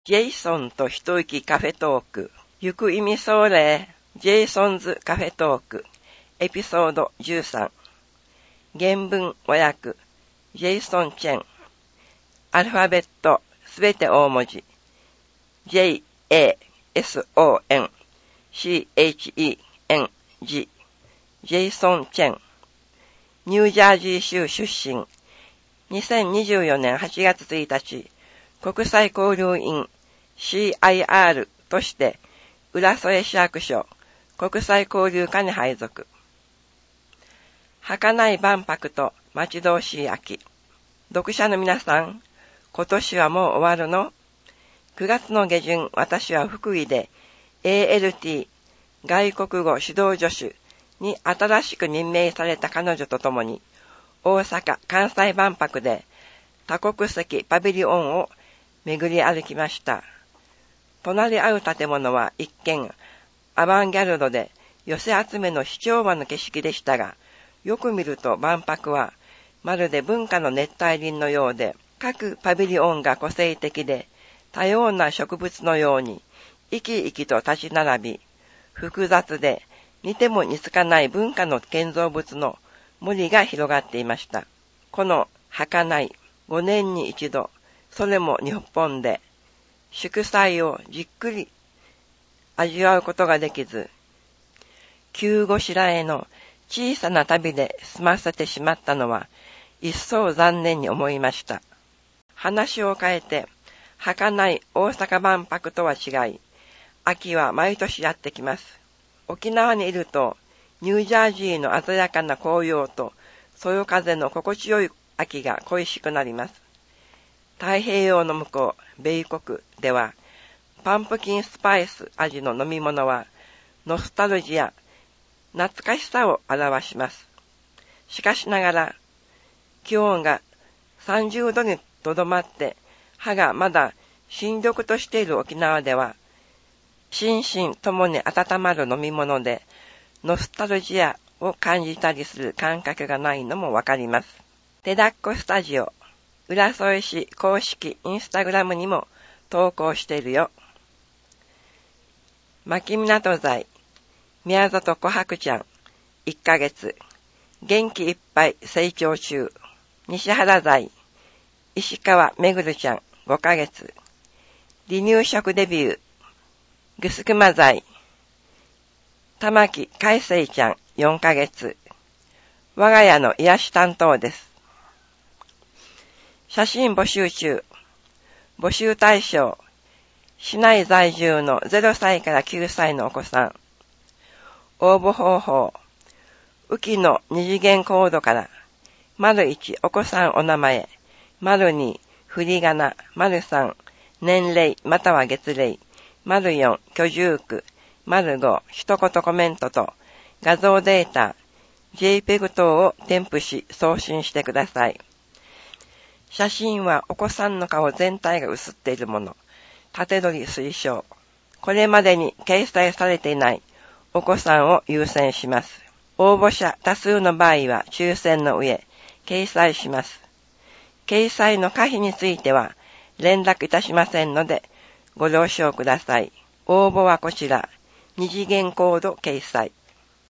ジェイソンと一息カフェトーク。行く意味それ。ジェイソンズカフェトーク。エピソード13。原文和訳。ジェイソン・チェン。アルファベットすべて大文字。J-A-S-O-N-C-H-E-N-G。ジェイソン・チェン。ニュージャージー州出身。2024年8月1日。国際交流員 CIR として浦添市役所国際交流課に配属。儚い万博と待ち遠しい秋。読者の皆さん、今年はもう終わるの？ 9 月の下旬、私は福井で ALT 外国語指導助手に新しく任命された彼女と共に大阪・関西万博で多国籍パビリオンを巡り歩きました。隣り合う建物は一見アバンギャルドで寄せ集めの市長場の景色でしたが、よく見ると万博はまるで文化の熱帯林のようで、各パビリオンが個性的で多様な植物のように生き生きと立ち並び、複雑で似ても似つかない文化の建造物の森が広がっていました。この儚い5年に一度、それも日本で祝祭をじっくり味わうことができず、急ごしらえの小さな旅で済ませてしまったのは一層残念に思いました。話を変えて、儚い大阪万博とは違い、秋は毎年やってきます。沖縄にいるとニュージャージーの鮮やかな紅葉とそよ風の心地よい秋が恋しくなります。太平洋の向こう、米国では、パンプキンスパイス味の飲み物は、ノスタルジア、懐かしさを表します。しかしながら、気温が30度にとどまって、歯がまだ新緑としている沖縄では、心身ともに温まる飲み物で、ノスタルジアを感じたりする感覚がないのもわかります。手だっこスタジオ。浦添市公式インスタグラムにも投稿しているよ。牧港材、宮里琥珀ちゃん、1ヶ月。元気いっぱい成長中。西原材、石川めぐるちゃん、5ヶ月。離乳食デビュー。ぐすくま材、玉木海星ちゃん、4ヶ月。我が家の癒し担当です。写真募集中。募集対象。市内在住の0歳から9歳のお子さん。応募方法。浮きの二次元コードから。1お子さんお名前。2振り仮名。3年齢または月齢。4居住区。5一言コメントと画像データ。JPEG 等を添付し送信してください。写真はお子さんの顔全体が写っているもの。縦撮り推奨。これまでに掲載されていないお子さんを優先します。応募者多数の場合は抽選の上、掲載します。掲載の可否については連絡いたしませんのでご了承ください。応募はこちら。二次元コード掲載。